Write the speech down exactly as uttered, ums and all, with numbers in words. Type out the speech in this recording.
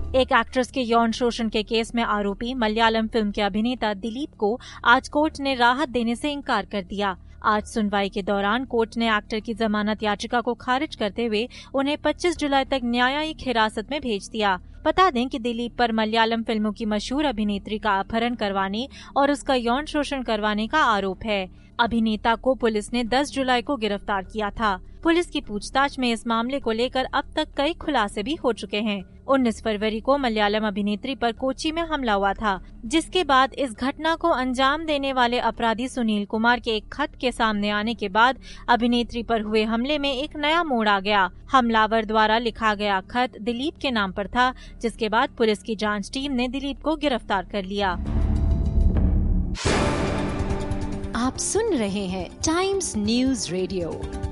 एक एक्ट्रेस के यौन शोषण के केस में आरोपी मलयालम फिल्म के अभिनेता दिलीप को आज कोर्ट ने राहत देने से इनकार कर दिया। आज सुनवाई के दौरान कोर्ट ने एक्टर की जमानत याचिका को खारिज करते हुए उन्हें पच्चीस जुलाई तक न्यायिक हिरासत में भेज दिया। बता दें कि दिलीप पर मलयालम फिल्मों की मशहूर अभिनेत्री का अपहरण करवाने और उसका यौन शोषण करवाने का आरोप है। अभिनेता को पुलिस ने दस जुलाई को गिरफ्तार किया था। पुलिस की पूछताछ में इस मामले को लेकर अब तक कई खुलासे भी हो चुके हैं। उन्नीस फरवरी को मलयालम अभिनेत्री पर कोची में हमला हुआ था, जिसके बाद इस घटना को अंजाम देने वाले अपराधी सुनील कुमार के एक खत के सामने आने के बाद अभिनेत्री पर हुए हमले में एक नया मोड़ आ गया। हमलावर द्वारा लिखा गया खत दिलीप के नाम पर था, जिसके बाद पुलिस की जांच टीम ने दिलीप को गिरफ्तार कर लिया। आप सुन रहे हैं टाइम्स न्यूज रेडियो।